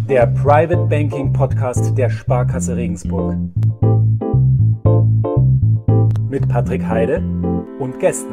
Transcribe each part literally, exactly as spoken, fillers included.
der Private Banking Podcast der Sparkasse Regensburg. Mit Patrick Heide und Gästen.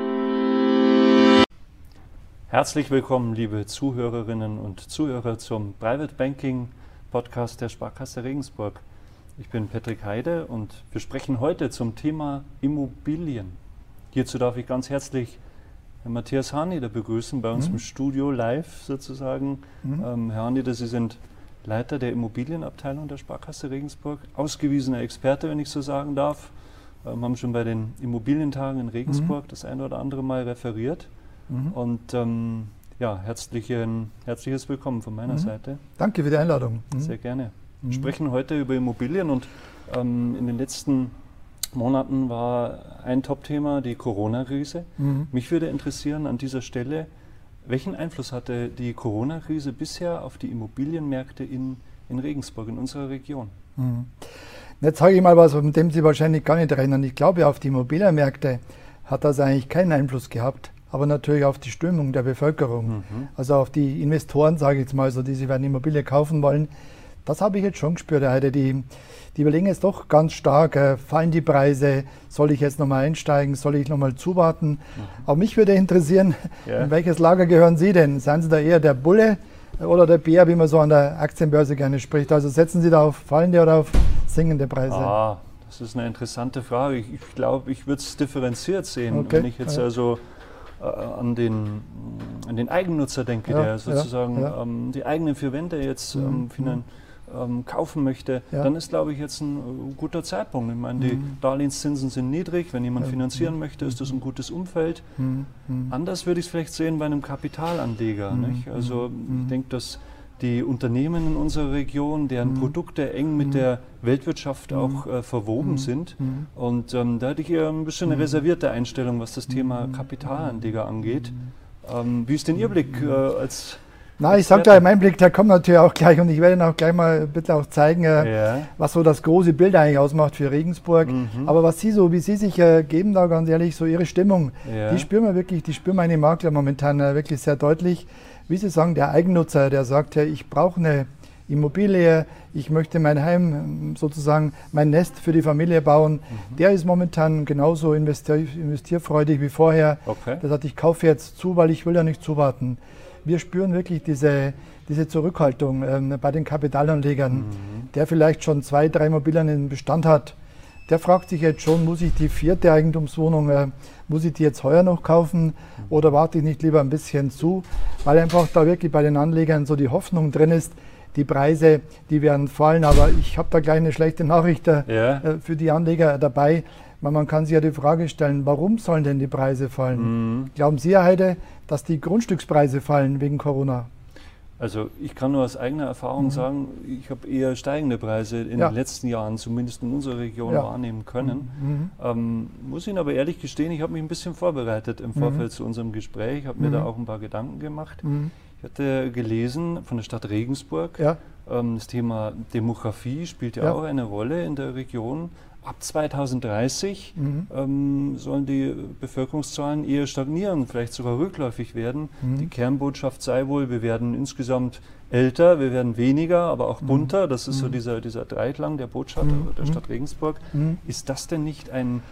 Herzlich willkommen, liebe Zuhörerinnen und Zuhörer, zum Private Banking Podcast der Sparkasse Regensburg. Ich bin Patrick Heide und wir sprechen heute zum Thema Immobilien. Hierzu darf ich ganz herzlich Herrn Matthias Harnieder begrüßen, bei uns mhm. im Studio live sozusagen. Mhm. Ähm, Herr Harnieder, Sie sind Leiter der Immobilienabteilung der Sparkasse Regensburg, ausgewiesener Experte, wenn ich so sagen darf. Ähm, haben schon bei den Immobilientagen in Regensburg mhm. das eine oder andere Mal referiert. Mhm. Und ähm, ja, herzlichen, herzliches Willkommen von meiner mhm. Seite. Danke für die Einladung. Mhm. Sehr gerne. Wir mhm. sprechen heute über Immobilien und ähm, in den letzten Monaten war ein Top-Thema die Corona-Krise. Mhm. Mich würde interessieren an dieser Stelle, welchen Einfluss hatte die Corona-Krise bisher auf die Immobilienmärkte in, in Regensburg, in unserer Region? Mhm. Jetzt sage ich mal was, von dem Sie wahrscheinlich gar nicht erinnern. Ich glaube, auf die Immobilienmärkte hat das eigentlich keinen Einfluss gehabt, aber natürlich auf die Stimmung der Bevölkerung. Mhm. Also auf die Investoren, sage ich jetzt mal so, die sich eine Immobilie kaufen wollen. Das habe ich jetzt schon gespürt heute. Die, die überlegen jetzt doch ganz stark, äh, fallen die Preise, soll ich jetzt nochmal einsteigen, soll ich nochmal zuwarten? Mhm. Aber mich würde interessieren, ja. in welches Lager gehören Sie denn? Seien Sie da eher der Bulle oder der Bär, wie man so an der Aktienbörse gerne spricht? Also setzen Sie da auf fallende oder auf sinkende Preise? Ah, das ist eine interessante Frage. Ich, ich glaube, ich würde es differenziert sehen. Okay. Wenn ich jetzt ja. also äh, an, den, an den Eigennutzer denke, ja, der sozusagen ja, ja. Ähm, die eigenen vier Wände jetzt mhm. ähm, finan Ähm, kaufen möchte, ja. dann ist, glaube ich, jetzt ein äh, guter Zeitpunkt. Ich meine, die mhm. Darlehenszinsen sind niedrig. Wenn jemand ja. finanzieren mhm. möchte, ist das ein gutes Umfeld. Mhm. Anders würde ich es vielleicht sehen bei einem Kapitalanleger. Mhm. Nicht? Also mhm. ich denke, dass die Unternehmen in unserer Region, deren mhm. Produkte eng mit mhm. der Weltwirtschaft auch äh, verwoben mhm. sind. Mhm. Und ähm, da hätte ich eher ein bisschen eine reservierte Einstellung, was das Thema Kapitalanleger angeht. Ähm, wie ist denn Ihr Blick äh, als Na, ich sage da, mein Blick, der kommt natürlich auch gleich und ich werde Ihnen auch gleich mal bitte auch zeigen, äh, ja. was so das große Bild eigentlich ausmacht für Regensburg. Mhm. Aber was Sie so, wie Sie sich äh, geben, da ganz ehrlich, so Ihre Stimmung, ja. die spüren wir wirklich, die spüren meine Makler momentan äh, wirklich sehr deutlich. Wie Sie sagen, der Eigennutzer, der sagt ja, ich brauche eine Immobilie, ich möchte mein Heim sozusagen, mein Nest für die Familie bauen, mhm. der ist momentan genauso investier investierfreudig wie vorher. Okay. Der sagt, ich kaufe jetzt zu, weil ich will ja nicht zuwarten. Wir spüren wirklich diese, diese Zurückhaltung ähm, bei den Kapitalanlegern, mhm. der vielleicht schon zwei, drei Immobilien im Bestand hat. Der fragt sich jetzt schon, muss ich die vierte Eigentumswohnung, äh, muss ich die jetzt heuer noch kaufen mhm. oder warte ich nicht lieber ein bisschen zu, weil einfach da wirklich bei den Anlegern so die Hoffnung drin ist, die Preise, die werden fallen. Aber ich habe da gleich eine schlechte Nachricht äh, ja. für die Anleger dabei. Man kann sich ja die Frage stellen, warum sollen denn die Preise fallen? Mhm. Glauben Sie, Herr Heide, dass die Grundstückspreise fallen wegen Corona? Also ich kann nur aus eigener Erfahrung mhm. sagen, ich habe eher steigende Preise in ja. den letzten Jahren, zumindest in unserer Region, ja. wahrnehmen können. Mhm. Ähm, muss Ihnen aber ehrlich gestehen, ich habe mich ein bisschen vorbereitet im Vorfeld mhm. zu unserem Gespräch, habe mir mhm. da auch ein paar Gedanken gemacht. Mhm. Ich hatte gelesen von der Stadt Regensburg, ja. ähm, das Thema Demografie spielt ja, ja auch eine Rolle in der Region. Ab zweitausenddreißig mhm. ähm, sollen die Bevölkerungszahlen eher stagnieren, vielleicht sogar rückläufig werden. Mhm. Die Kernbotschaft sei wohl, wir werden insgesamt älter, wir werden weniger, aber auch bunter. Das ist mhm. so dieser, dieser Dreiklang der Botschaft mhm. der Stadt Regensburg. Mhm. Ist das denn nicht ein,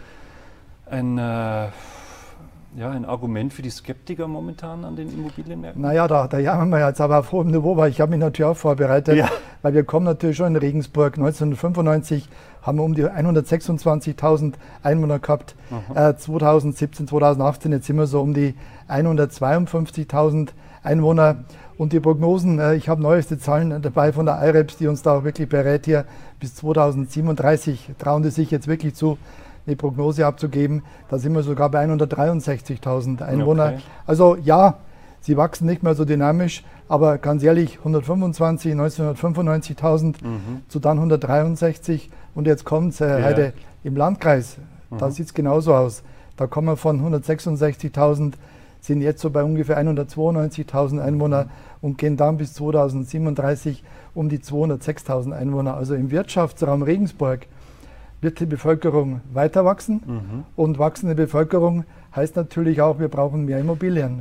ein äh, ja, ein Argument für die Skeptiker momentan an den Immobilienmärkten? Naja, da, da jammern wir jetzt aber auf hohem Niveau, weil ich habe mich natürlich auch vorbereitet, ja. weil wir kommen natürlich schon in Regensburg. neunzehnhundertfünfundneunzig haben wir um die hundertsechsundzwanzigtausend Einwohner gehabt, äh, zweitausendsiebzehn, zweitausendachtzehn jetzt sind wir so um die hundertzweiundfünfzigtausend Einwohner. Und die Prognosen, äh, ich habe neueste Zahlen dabei von der I R E B S, die uns da auch wirklich berät hier, bis zweitausendsiebenunddreißig trauen die sich jetzt wirklich zu, eine Prognose abzugeben. Da sind wir sogar bei hundertdreiundsechzigtausend Einwohner. Okay. Also ja, sie wachsen nicht mehr so dynamisch, aber ganz ehrlich, hundertfünfundzwanzig, neunzehnhundertfünfundneunzigtausend mhm. zu dann hundertdreiundsechzig und jetzt kommt es äh, ja. heute im Landkreis. Mhm. Da sieht es genauso aus. Da kommen wir von hundertsechsundsechzigtausend, sind jetzt so bei ungefähr hundertzweiundneunzigtausend Einwohner mhm. und gehen dann bis zweitausendsiebenunddreißig um die zweihundertsechstausend Einwohner. Also im Wirtschaftsraum Regensburg wird die Bevölkerung weiter wachsen mhm. und wachsende Bevölkerung heißt natürlich auch, wir brauchen mehr Immobilien.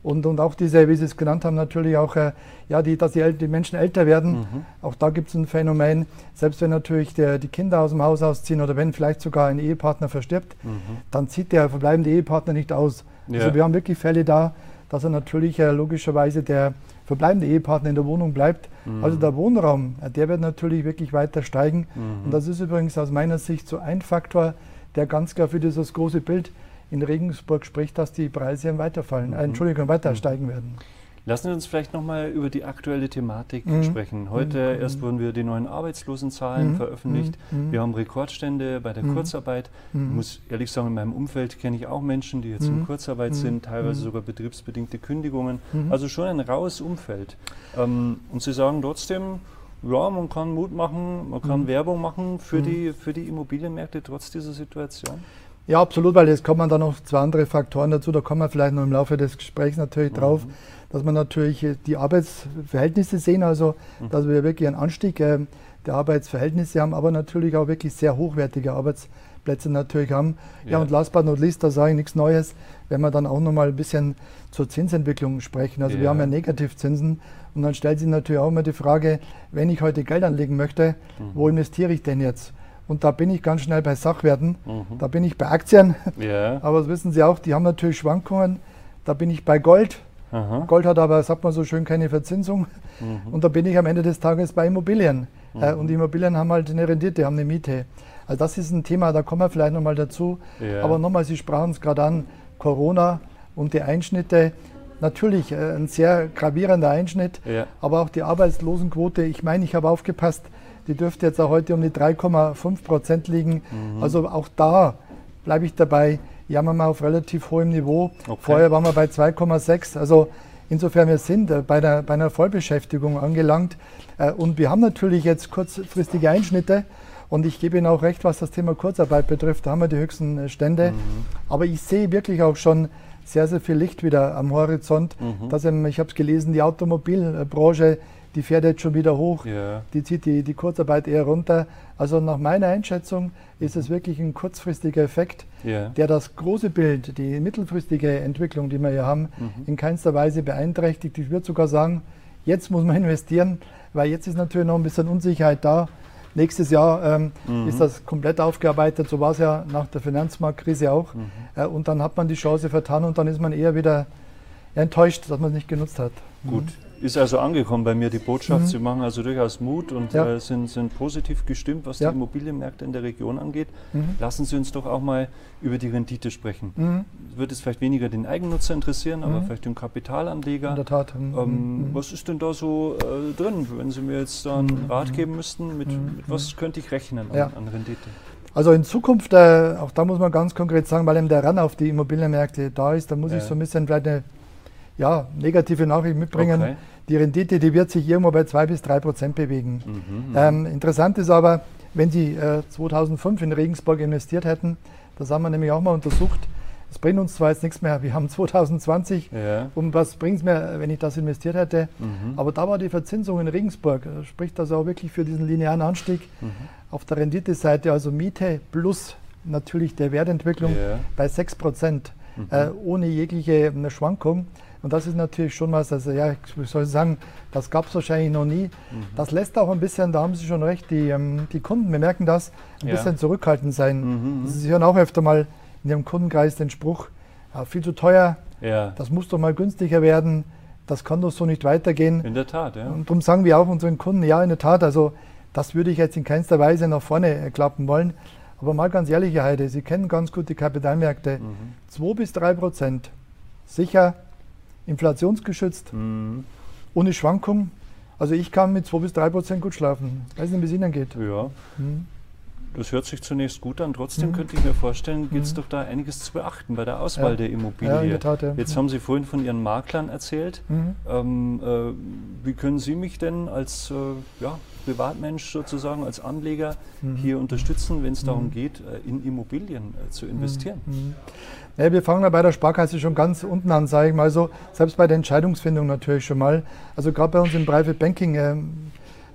Und, und auch diese, wie Sie es genannt haben, natürlich auch, äh, ja, die, dass die, die Menschen älter werden. Mhm. Auch da gibt es ein Phänomen, selbst wenn natürlich der, die Kinder aus dem Haus ausziehen oder wenn vielleicht sogar ein Ehepartner verstirbt, mhm. dann zieht der verbleibende Ehepartner nicht aus. Ja. Also wir haben wirklich Fälle da, dass er natürlich äh, logischerweise der verbleibende Ehepartner in der Wohnung bleibt. Mhm. Also der Wohnraum, äh, der wird natürlich wirklich weiter steigen. Mhm. Und das ist übrigens aus meiner Sicht so ein Faktor, der ganz klar für dieses große Bild in Regensburg spricht, dass die Preise weiterfallen, mhm. äh, Entschuldigung, weiter mhm. steigen werden. Lassen Sie uns vielleicht nochmal über die aktuelle Thematik mhm. sprechen. Heute mhm. erst wurden wir die neuen Arbeitslosenzahlen mhm. veröffentlicht. Mhm. Wir haben Rekordstände bei der mhm. Kurzarbeit. Mhm. Ich muss ehrlich sagen, in meinem Umfeld kenne ich auch Menschen, die jetzt mhm. in Kurzarbeit mhm. sind, teilweise mhm. sogar betriebsbedingte Kündigungen. Mhm. Also schon ein raues Umfeld. Ähm, und Sie sagen trotzdem, ja, man kann Mut machen, man kann mhm. Werbung machen für, mhm. die, für die Immobilienmärkte trotz dieser Situation. Ja, absolut, weil jetzt kommen dann noch zwei andere Faktoren dazu, da kommen wir vielleicht noch im Laufe des Gesprächs natürlich mhm. drauf, dass wir natürlich die Arbeitsverhältnisse sehen, also mhm. dass wir wirklich einen Anstieg äh, der Arbeitsverhältnisse haben, aber natürlich auch wirklich sehr hochwertige Arbeitsplätze natürlich haben. Ja, ja und last but not least, da sage ich nichts Neues, wenn wir dann auch noch mal ein bisschen zur Zinsentwicklung sprechen. Also ja. wir haben ja Negativzinsen und dann stellt sich natürlich auch immer die Frage, wenn ich heute Geld anlegen möchte, mhm. wo investiere ich denn jetzt? Und da bin ich ganz schnell bei Sachwerten, mhm. da bin ich bei Aktien, yeah. aber das wissen Sie auch, die haben natürlich Schwankungen, da bin ich bei Gold. Aha. Gold hat aber, sagt man so schön, keine Verzinsung mhm. und da bin ich am Ende des Tages bei Immobilien. Mhm. Äh, und die Immobilien haben halt eine Rendite, haben eine Miete. Also das ist ein Thema, da kommen wir vielleicht nochmal dazu. Yeah. Aber nochmal, Sie sprachen es gerade an, Corona und die Einschnitte. Natürlich äh, ein sehr gravierender Einschnitt, yeah. aber auch die Arbeitslosenquote, ich meine, ich habe aufgepasst, die dürfte jetzt auch heute um die drei Komma fünf Prozent liegen. Mhm. Also auch da bleibe ich dabei, jammern wir auf relativ hohem Niveau. Okay. Vorher waren wir bei zwei Komma sechs. Also insofern, wir sind äh, bei, der, bei einer Vollbeschäftigung angelangt. Äh, und wir haben natürlich jetzt kurzfristige Einschnitte. Und ich gebe Ihnen auch recht, was das Thema Kurzarbeit betrifft. Da haben wir die höchsten äh, Stände. Mhm. Aber ich sehe wirklich auch schon sehr, sehr viel Licht wieder am Horizont. Mhm. Dass eben, ich habe es gelesen, die Automobilbranche, die fährt jetzt schon wieder hoch, yeah. die zieht die, die Kurzarbeit eher runter. Also nach meiner Einschätzung ist es wirklich ein kurzfristiger Effekt, yeah. der das große Bild, die mittelfristige Entwicklung, die wir hier haben, mhm. in keinster Weise beeinträchtigt. Ich würde sogar sagen, jetzt muss man investieren, weil jetzt ist natürlich noch ein bisschen Unsicherheit da. Nächstes Jahr ähm, mhm. ist das komplett aufgearbeitet, so war es ja nach der Finanzmarktkrise auch. Mhm. Äh, und dann hat man die Chance vertan und dann ist man eher wieder enttäuscht, dass man es nicht genutzt hat. Gut. Ist also angekommen bei mir die Botschaft, mhm. Sie machen also durchaus Mut und ja. äh, sind, sind positiv gestimmt, was ja. die Immobilienmärkte in der Region angeht. Mhm. Lassen Sie uns doch auch mal über die Rendite sprechen. Mhm. Wird es vielleicht weniger den Eigennutzer interessieren, mhm. aber vielleicht den Kapitalanleger. In der Tat. Mhm. Ähm, mhm. Was ist denn da so äh, drin, wenn Sie mir jetzt da einen Rat geben müssten, mit, mhm. mit was könnte ich rechnen an, ja. an Rendite? Also in Zukunft, äh, auch da muss man ganz konkret sagen, weil eben der Run auf die Immobilienmärkte da ist, da muss ja. ich so ein bisschen vielleicht eine ja, negative Nachricht mitbringen. Okay. Die Rendite, die wird sich irgendwo bei zwei bis drei Prozent bewegen. Mhm, ähm, interessant ist aber, wenn Sie äh, zweitausendfünf in Regensburg investiert hätten, das haben wir nämlich auch mal untersucht, es bringt uns zwar jetzt nichts mehr, wir haben zweitausendzwanzig, ja. um was bringt es mir, wenn ich das investiert hätte, mhm. aber da war die Verzinsung in Regensburg, spricht also auch wirklich für diesen linearen Anstieg mhm. auf der Renditeseite, also Miete plus natürlich der Wertentwicklung ja. bei sechs Prozent, mhm. äh, ohne jegliche eine Schwankung. Und das ist natürlich schon was, also ja, ich soll sagen, das gab es wahrscheinlich noch nie. Mhm. Das lässt auch ein bisschen, da haben Sie schon recht, die, ähm, die Kunden, wir merken das, ein ja. bisschen zurückhaltend sein. Mhm. Sie hören auch öfter mal in Ihrem Kundenkreis den Spruch, ja, viel zu teuer, ja. das muss doch mal günstiger werden, das kann doch so nicht weitergehen. In der Tat, ja. Und darum sagen wir auch unseren Kunden, ja, in der Tat, also das würde ich jetzt in keinster Weise nach vorne klappen wollen. Aber mal ganz ehrlich, Herr Heide, Sie kennen ganz gut die Kapitalmärkte, mhm. zwei bis drei Prozent, sicher, inflationsgeschützt, mhm. ohne Schwankung. Also ich kann mit zwei bis drei Prozent gut schlafen. Ich weiß nicht, wie es Ihnen geht. Ja, mhm. das hört sich zunächst gut an. Trotzdem mhm. könnte ich mir vorstellen, gibt es mhm. doch da einiges zu beachten bei der Auswahl ja. der Immobilie. Ja, in der Tat, ja. Jetzt ja. haben Sie vorhin von Ihren Maklern erzählt. Mhm. Ähm, äh, wie können Sie mich denn als äh, ja, Privatmensch sozusagen, als Anleger mhm. hier unterstützen, wenn es darum geht, äh, in Immobilien äh, zu investieren? Mhm. Ja, wir fangen ja bei der Sparkasse schon ganz unten an, sage ich mal so, selbst bei der Entscheidungsfindung natürlich schon mal. Also gerade bei uns im Private Banking, äh,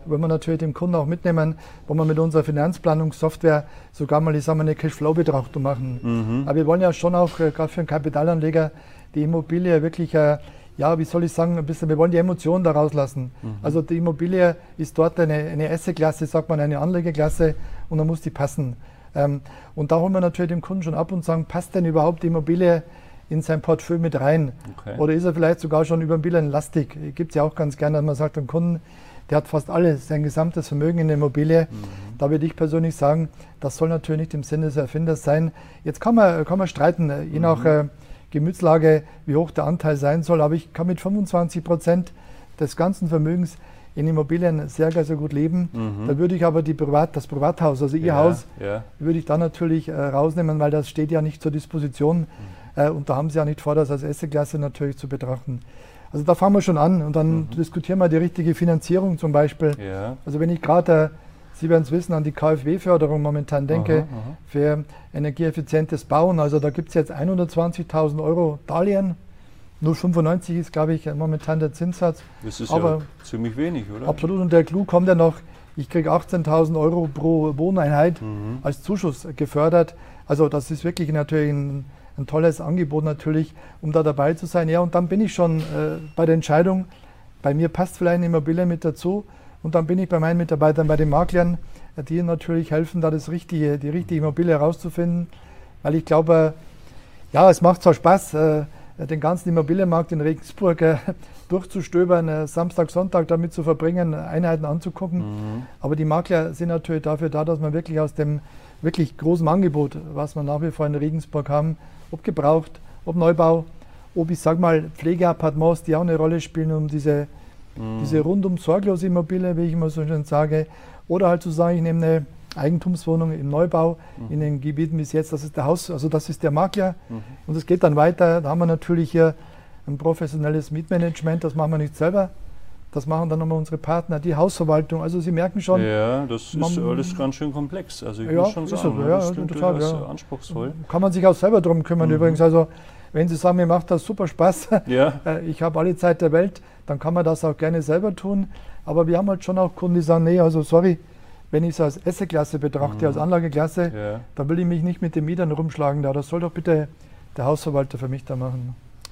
wollen wir natürlich dem Kunden auch mitnehmen, wo wir mit unserer Finanzplanungssoftware sogar mal, ich sag mal, eine Cashflow-Betrachtung machen. Mhm. Aber wir wollen ja schon auch, äh, gerade für einen Kapitalanleger, die Immobilie wirklich, äh, ja, wie soll ich sagen, ein bisschen, wir wollen die Emotionen da rauslassen. Mhm. Also die Immobilie ist dort eine, eine Asset-Klasse, sagt man, eine Anlegeklasse und dann muss die passen. Ähm, und da holen wir natürlich dem Kunden schon ab und sagen, passt denn überhaupt die Immobilie in sein Portfolio mit rein? Okay. Oder ist er vielleicht sogar schon über Immobilien lastig? Gibt es ja auch ganz gerne, dass man sagt, dem Kunden, der hat fast alles, sein gesamtes Vermögen in der Immobilie. Mhm. Da würde ich persönlich sagen, das soll natürlich nicht im Sinne des Erfinders sein. Jetzt kann man, kann man streiten, je nach äh, Gemütslage, wie hoch der Anteil sein soll, aber ich kann mit fünfundzwanzig Prozent des ganzen Vermögens in Immobilien sehr, sehr gut leben. Mhm. Da würde ich aber die Privat, das Privathaus, also Ihr ja, Haus, ja. würde ich da natürlich äh, rausnehmen, weil das steht ja nicht zur Disposition. Mhm. Äh, und da haben Sie ja nicht vor, das als Assetklasse natürlich zu betrachten. Also da fangen wir schon an und dann mhm. diskutieren wir die richtige Finanzierung zum Beispiel. Ja. Also wenn ich gerade, Sie werden es wissen, an die KfW-Förderung momentan denke, aha, aha. für energieeffizientes Bauen, also da gibt es jetzt hundertzwanzigtausend Euro Darlehen, null Komma fünfundneunzig ist, glaube ich, momentan der Zinssatz. Das ist aber ja ziemlich wenig, oder? Absolut, und der Clou kommt ja noch, ich kriege achtzehntausend Euro pro Wohneinheit mhm. als Zuschuss gefördert. Also das ist wirklich natürlich ein ein tolles Angebot natürlich, um da dabei zu sein. Ja, und dann bin ich schon äh, bei der Entscheidung, bei mir passt vielleicht eine Immobilie mit dazu und dann bin ich bei meinen Mitarbeitern, bei den Maklern, äh, die natürlich helfen, da das richtige, die richtige Immobilie herauszufinden, weil ich glaube, äh, ja, es macht zwar Spaß, äh, den ganzen Immobilienmarkt in Regensburg äh, durchzustöbern, äh, Samstag, Sonntag damit zu verbringen, Einheiten anzugucken, mhm. aber die Makler sind natürlich dafür da, dass man wirklich aus dem wirklich großen Angebot, was wir nach wie vor in Regensburg haben, ob gebraucht, ob Neubau, ob ich sage mal Pflegeappartements, die auch eine Rolle spielen, um diese, mm. diese rundum sorglose Immobilie, wie ich immer so schön sage, oder halt zu sagen, ich nehme eine Eigentumswohnung im Neubau mm. in den Gebieten bis jetzt, das ist der Haus, also das ist der Makler mm. und es geht dann weiter, da haben wir natürlich hier ein professionelles Mietmanagement, das machen wir nicht selber. Das machen dann nochmal unsere Partner, die Hausverwaltung. Also Sie merken schon. Ja, das ist alles ganz schön komplex. Also ich ja, muss schon sagen, so, ja, das klingt total, durchaus ja. anspruchsvoll. Kann man sich auch selber drum kümmern. Mhm. Übrigens, also wenn Sie sagen, mir macht das super Spaß, ja. ich habe alle Zeit der Welt, dann kann man das auch gerne selber tun. Aber wir haben halt schon auch Kunden, die sagen, nee, also sorry, wenn ich es als Assetklasse betrachte, mhm. als Anlageklasse, ja. dann will ich mich nicht mit den Mietern rumschlagen. Da. Das soll doch bitte der Hausverwalter für mich da machen.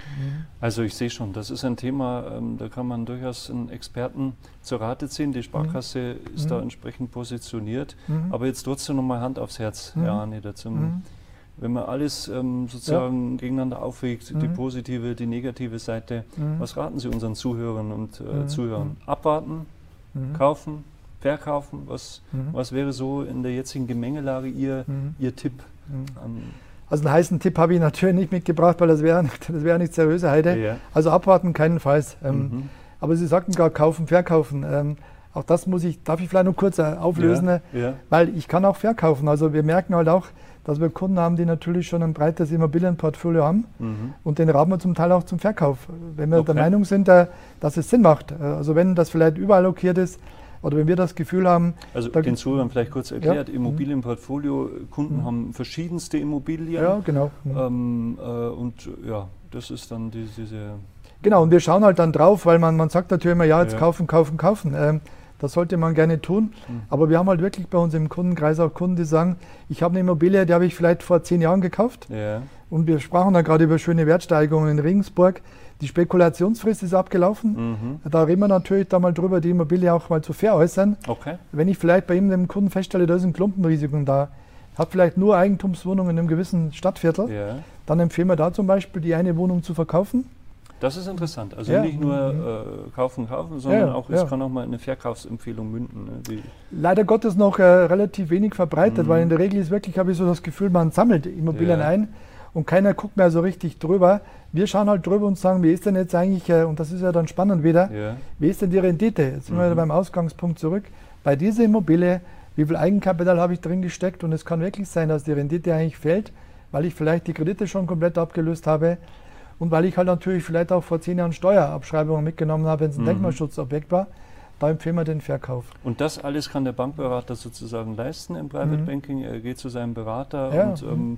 Also ich sehe schon, das ist ein Thema, ähm, da kann man durchaus einen Experten zur Rate ziehen. Die Sparkasse mhm. ist da entsprechend positioniert. Mhm. Aber jetzt trotzdem nochmal Hand aufs Herz, mhm. Herr Arne, dazu. Mhm. Wenn man alles ähm, sozusagen ja. gegeneinander aufwiegt, mhm. die positive, die negative Seite, mhm. was raten Sie unseren Zuhörern und äh, mhm. Zuhörern? Abwarten, mhm. kaufen, verkaufen? Was, mhm. was wäre so in der jetzigen Gemengelage Ihr, mhm. Ihr Tipp? Mhm. Ähm, Also einen heißen Tipp habe ich natürlich nicht mitgebracht, weil das wäre das wär nicht seriöse Heide. Ja. Also abwarten keinenfalls. Ähm, mhm. Aber Sie sagten gerade kaufen, verkaufen. Ähm, auch das muss ich, darf ich vielleicht noch kurz auflösen, ja. Ja. weil ich kann auch verkaufen. Also wir merken halt auch, dass wir Kunden haben, die natürlich schon ein breites Immobilienportfolio haben mhm. und den raten wir zum Teil auch zum Verkauf. Wenn wir okay. der Meinung sind, dass es Sinn macht. Also wenn das vielleicht überallokiert ist, oder wenn wir das Gefühl haben... Also den Zuhörern vielleicht kurz erklärt, ja. Immobilienportfolio, Kunden mhm. haben verschiedenste Immobilien. Ja, genau. Mhm. Ähm, äh, und ja, das ist dann die, diese... Genau, und wir schauen halt dann drauf, weil man, man sagt natürlich immer, ja, jetzt ja. kaufen, kaufen, kaufen. Ähm, das sollte man gerne tun. Mhm. Aber wir haben halt wirklich bei uns im Kundenkreis auch Kunden, die sagen, ich habe eine Immobilie, die habe ich vielleicht vor zehn Jahren gekauft. Ja. Und wir sprachen da gerade über schöne Wertsteigerungen in Regensburg. Die Spekulationsfrist ist abgelaufen. Mhm. Da reden wir natürlich da mal drüber, die Immobilie auch mal zu veräußern. Okay. Wenn ich vielleicht bei ihm, dem Kunden, feststelle, da ist ein Klumpenrisiko da, hat vielleicht nur Eigentumswohnungen in einem gewissen Stadtviertel, ja. dann empfehlen wir da zum Beispiel, die eine Wohnung zu verkaufen. Das ist interessant. Also ja. nicht nur äh, kaufen, kaufen, sondern ja, auch, es ja. kann auch mal eine Verkaufsempfehlung münden. Ne? Leider Gottes noch äh, relativ wenig verbreitet, mhm. weil in der Regel ist wirklich, habe ich so das Gefühl, man sammelt Immobilien ja. ein und keiner guckt mehr so richtig drüber. Wir schauen halt drüber und sagen, wie ist denn jetzt eigentlich, äh, und das ist ja dann spannend wieder, ja. wie ist denn die Rendite? Jetzt sind mhm. wir wieder beim Ausgangspunkt zurück. Bei dieser Immobilie, wie viel Eigenkapital habe ich drin gesteckt? Und es kann wirklich sein, dass die Rendite eigentlich fällt, weil ich vielleicht die Kredite schon komplett abgelöst habe. Und weil ich halt natürlich vielleicht auch vor zehn Jahren Steuerabschreibungen mitgenommen habe, wenn es ein mhm. Denkmalschutzobjekt war, da empfehlen wir den Verkauf. Und das alles kann der Bankberater sozusagen leisten im Private mhm. Banking? Er geht zu seinem Berater ja. und ähm,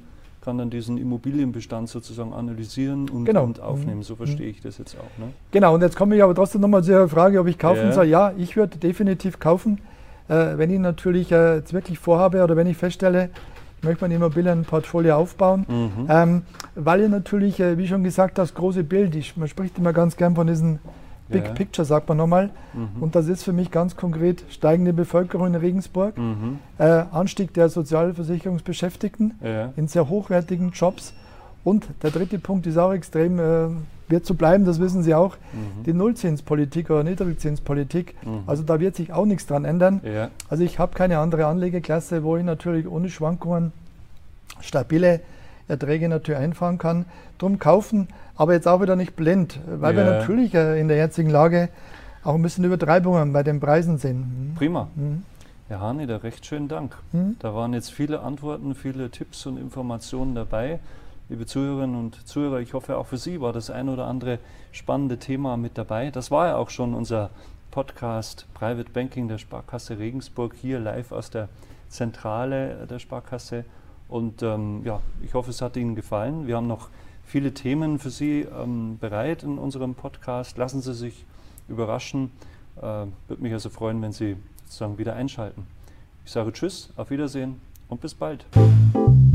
kann dann diesen Immobilienbestand sozusagen analysieren und, genau. und aufnehmen. So verstehe ich das jetzt auch. Ne? Genau, und jetzt komme ich aber trotzdem nochmal zu Ihrer Frage, ob ich kaufen ja. soll. Ja, ich würde definitiv kaufen, äh, wenn ich natürlich äh, jetzt wirklich vorhabe oder wenn ich feststelle, ich möchte mein Immobilienportfolio aufbauen, mhm. ähm, weil ich natürlich, äh, wie schon gesagt, das große Bild, ich, man spricht immer ganz gern von diesen Big ja. Picture, sagt man nochmal. Mhm. Und das ist für mich ganz konkret steigende Bevölkerung in Regensburg, mhm. äh, Anstieg der Sozialversicherungsbeschäftigten ja. in sehr hochwertigen Jobs. Und der dritte Punkt ist auch extrem, äh, wird so bleiben, das wissen Sie auch, mhm. die Nullzinspolitik oder Niedrigzinspolitik. Mhm. Also da wird sich auch nichts dran ändern. Ja. Also ich habe keine andere Anlegeklasse, wo ich natürlich ohne Schwankungen stabile Erträge natürlich einfahren kann. Drum kaufen, aber jetzt auch wieder nicht blind, weil ja. wir natürlich äh, in der jetzigen Lage auch ein bisschen Übertreibungen bei den Preisen sehen. Mhm. Prima. Mhm. Herr Haneder, recht schönen Dank. Mhm. Da waren jetzt viele Antworten, viele Tipps und Informationen dabei. Liebe Zuhörerinnen und Zuhörer, ich hoffe auch für Sie war das ein oder andere spannende Thema mit dabei. Das war ja auch schon unser Podcast Private Banking der Sparkasse Regensburg, hier live aus der Zentrale der Sparkasse. Und ähm, ja, ich hoffe, es hat Ihnen gefallen. Wir haben noch viele Themen für Sie ähm, bereit in unserem Podcast. Lassen Sie sich überraschen. Äh, würde mich also freuen, wenn Sie sozusagen wieder einschalten. Ich sage Tschüss, auf Wiedersehen und bis bald.